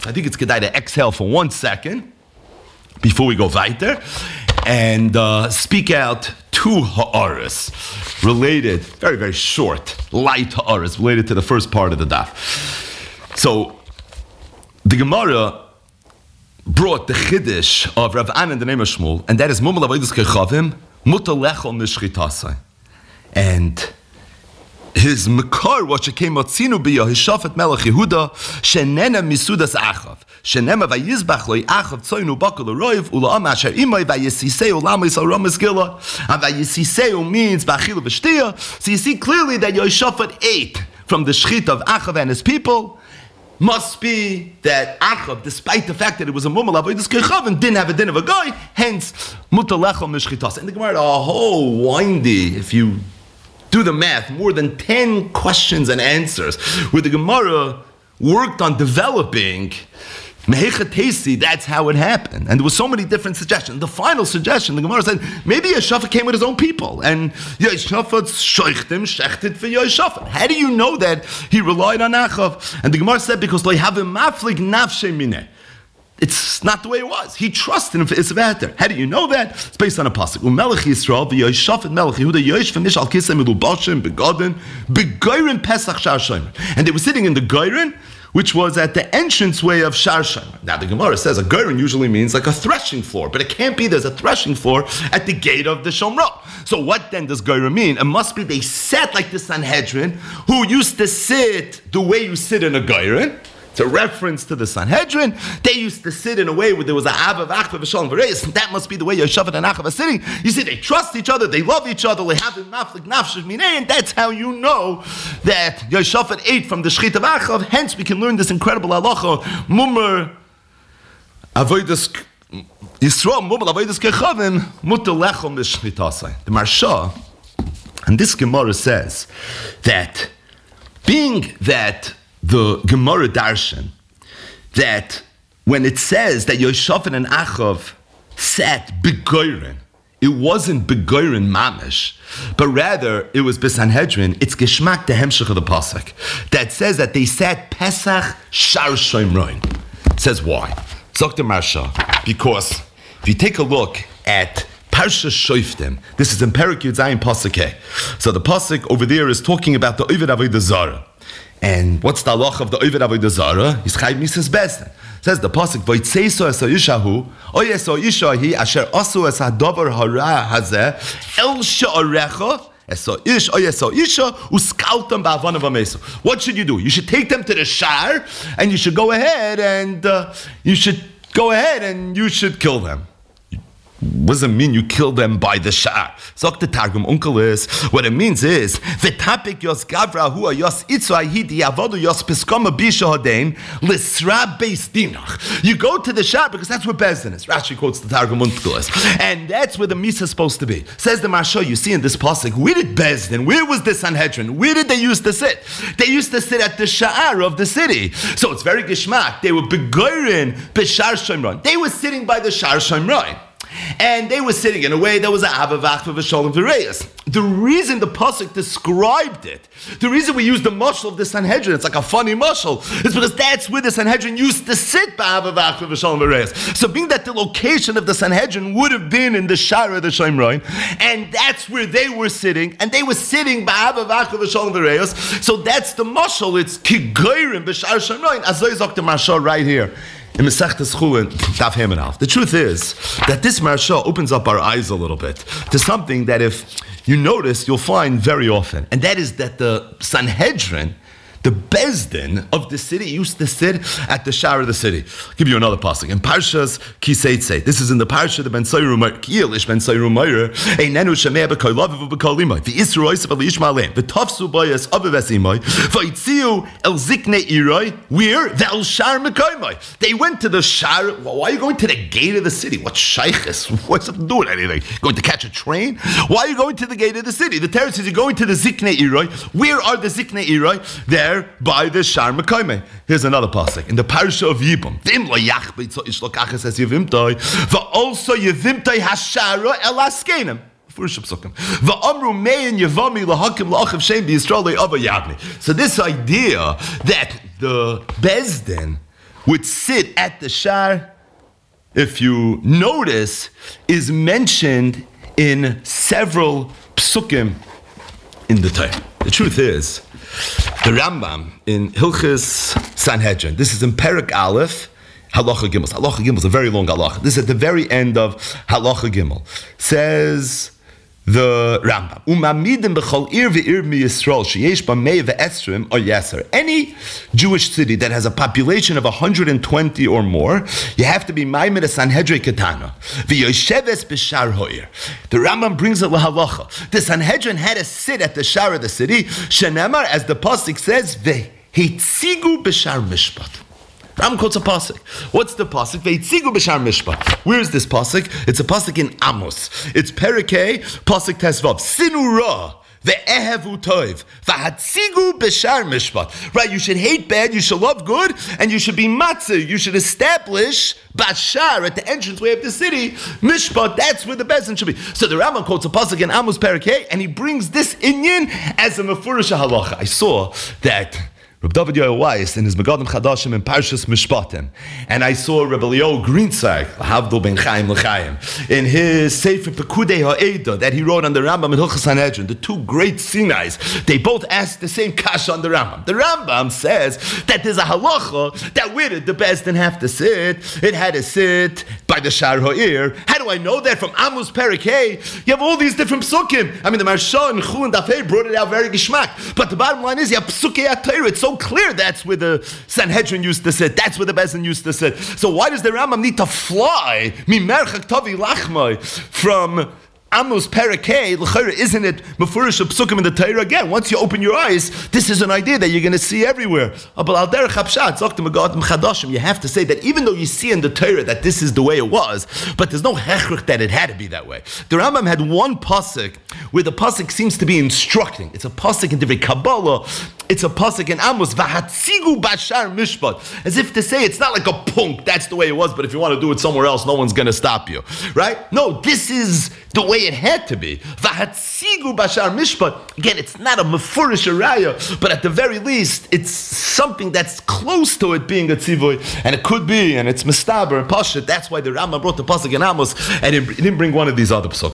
I think it's Kedai to exhale for 1 second before we go weiter and speak out two ha'aras related, very, very short, light ha'aras related to the first part of the daf. So, the Gemara brought the chiddush of Rav Anan in the name of Shmuel, and that is Mumel Avodas Kechavim, Mutar Lechol Nishchitasai. And his Mekar, what came Motzinu B'yah, his Shafat Melech Yehuda, Shenena Misudas Achav. Shenema Vayizbach Loi Achav Tzoynu Bakul Roiv, Ula'am Asher Imai Vayisiseu Lamis Aramis Gila. And Vayisiseu means Bachil V'Shtia. So you see clearly that Yoshafat ate from the Shchit of Achav and his people. Must be that Achav, despite the fact that it was a Mumel Avodas Kechavim, didn't have a din of a guy, hence Mutar Lechol Mishchitas. And the Gemara, a whole windy, if you do the math, more than 10 questions and answers, where the Gemara worked on developing Mehechatesi, that's how it happened. And there were so many different suggestions. The final suggestion, the Gemara said, maybe Yoshafat came with his own people. And Yoshafat shechted for Yoshafat. How do you know that he relied on Achav? And the Gemara said, because they have a maflik nafshe mineh. It's not the way it was. He trusted him for Isvater. How do you know that? It's based on a pasuk. Umelech Yisrael v'Yoshafat Melech Yehuda Yosh v'Mish al Kisei Melubashim beGodin beGoyrin Pesach Shar Shomer. And they were sitting in the Goyrin, which was at the entranceway of Shar Shomer. Now the Gemara says a Goyrin usually means like a threshing floor, but it can't be there's a threshing floor at the gate of the Shomrah. So what then does Goyrin mean? It must be they sat like the Sanhedrin, who used to sit the way you sit in a Goyrin. It's a reference to the Sanhedrin. They used to sit in a way where there was a Avav, Achva, V'Shalom, V'Reis, and that must be the way Yoshafat and Achav are sitting. You see, they trust each other, they love each other, they have in Maflik Nafshev Minei, and that's how you know that Yoshafat ate from the Shchit of Achav. Hence, we can learn this incredible halacha, Mumar Avodas Yisrael, Mumar Avodas Kechavim, Mutar Lechol Mishchitasai. The Marsha, and this Gemara says that being that the Gemara Darshan, that when it says that Yoshafat and Achav sat begoyrin, it wasn't begoyrin mamish, but rather it was besanhedrin. It's geschmack the hemshech of the pasuk that says that they sat Pesach Shar Shomroin. It says why? Zok Marsha, because if you take a look at Parsha Shoftim, this is in Perek Yud Zayin pasuk Hey. So the pasuk over there is talking about the Oved Avodah Zarah. And what's the halach of the Oved Avodah Zarah? He's chayv misas bezdin. Says the pasuk, "Vaytzeso es ha'ishahu, oy es ha'ishahi asher asu es ha'davar hara hazeh el she'arecha es ha'ish oy es ha'isha uskaltam ba'avanav ha'mesu." What should you do? You should take them to the shar, and you should go ahead and you should kill them. What does it mean you kill them by the shar? Zok the Targum Uncle is, what it means is, V'tapik yos gavra hua yos itzvahidi avodu yos piskoma bisha hodein l'sra beis dinach. You go to the shar because that's where Bezdin is. Rashi quotes the Targum Uncle is. And that's where the Misa is supposed to be. Says the Marsha, you see in this pasuk, where did Bezdin, where was the Sanhedrin? Where did they used to sit? They used to sit at the sha'ar of the city. So it's very gishmak. They were begoyrin b'shar shomron. They were sitting by the shar shomron. And they were sitting in a way that was a Avav, Achva, V'Shalom, V'Reis. The reason the pasuk described it, the reason we use the mashal of the Sanhedrin, it's like a funny mashal, is because that's where the Sanhedrin used to sit by Avav, Achva, V'Shalom, V'Reis. So being that the location of the Sanhedrin would have been in the Shara of the Shomroin, and that's where they were sitting, and they were sitting by Avav, Achva, V'Shalom, V'Reis, so that's the mashal, it's Kigoyrim, B'Shar Shomroin, Azoy Zok the Marsha right here. In Masechtas Chulin, Daf Hem and Alf. The truth is that this Marsha opens up our eyes a little bit to something that if you notice, you'll find very often. And that is that the Sanhedrin, the Bezdin of the city, used to sit at the shar of the city. I'll give you another pasuk. In Parshas Kiseitze, this is in the Parsha the Ben Soiru Meir, Kielish Ben Soiru Meir, Einenu Shemei B'Kol Laviv B'Kol Limai, V'Yisru Oisav Al Yishma Aleim, V'Tafsu Bayas Aviv Esimai, V'Yitziu El Ziknei Iroi, where? V'El Shar Mekoimai. They went to the shar. Why are you going to the gate of the city? What shaykhis? What's up to do with anything? Going to catch a train? Why are you going to the gate of the city? The Torah says you're going to the Ziknei Iroi. Where are the Ziknei Iroi? There by the Shar Mekoimai. Here's another pasuk in the Parsha of Yibum. V'im lo yachbeit so ish lo kachas es yevimtai, v'also yevimtai hashara el askenim. So this idea that the Bezdin would sit at the shar, if you notice, is mentioned in several psukim in the Torah. The truth is, the Rambam in Hilchos Sanhedrin, this is in Perek Aleph, Halacha Gimel. Halacha Gimel is a very long halacha. This is at the very end of Halacha Gimel. Says the Rambam, Umamidim b'chol ir ve'ir miYisrael sheyesh ba mei ve'esrim or yeser. Any Jewish city that has a population of 120 or more, you have to be maimed a Sanhedrin Ketana. V'yosheves b'shar ho'ir. The Rambam brings a halacha. The Sanhedrin had to sit at the shar of the city. Shenemar, as the pasuk says, ve'hitzigu b'shar mishpat. Ram quotes a pasuk. What's the pasuk? Veitzigu b'shar mishpat. Where is this pasuk? It's a pasuk in Amos. It's Perikei, pasuk Tesvav. Sinu ra ve'ehevu toiv v'hatzigu b'shar mishpat. Right, you should hate bad, you should love good, and you should be matzah. You should establish bashar at the entranceway of the city. Mishpat, that's where the bezin should be. So the Rambam quotes a pasuk in Amos Perikei, and he brings this inyan as a mefurish halacha. I saw that Reb David Yoel Weiss in his Megadim Chadashim in Parshas Mishpatim, and I saw Reb Eliyahu Greentzag, Havdol ben Chaim l'Chaim, in his Sefer Pekudei Ha'eda that he wrote on the Rambam in Hilchos Sanhedrin, the two great Sinais, they both asked the same kasha on the Rambam. The Rambam says that there's a halacha that where did the Beis Din have to sit? It had to sit by the Shar Ha'ir. How do I know that? From Amos Perikei, you have all these different psukim. I mean, the Marsha and Chu and Dafei brought it out very geschmack. But the bottom line is, you have psukei HaTorah. It's so clear that's where the Sanhedrin used to sit. That's where the Beis Din used to sit. So why does the Rambam need to fly from Amos Perikei? Isn't it mefurish of psukim in the Torah? Again, once you open your eyes, this is an idea that you're going to see everywhere. But al derech hapshat, you have to say that even though you see in the Torah that this is the way it was, but there's no hechrich that it had to be that way. The Rambam had one pasuk where the pasuk seems to be instructing. It's a pasuk in Divrei Kabbalah. It's a pasuk in Amos, v'hatzigu bashar mishpat, as if to say it's not like a punk, that's the way it was, but if you want to do it somewhere else, no one's going to stop you, right? No, this is the way it had to be. V'hatzigu bashar mishpat. Again, it's not a mefurish raya, but at the very least, it's something that's close to it being a tzivoy, and it could be, and it's mistaber and pashut. That's why the Rambam brought the pasuk in Amos, and he didn't bring one of these other pasuk.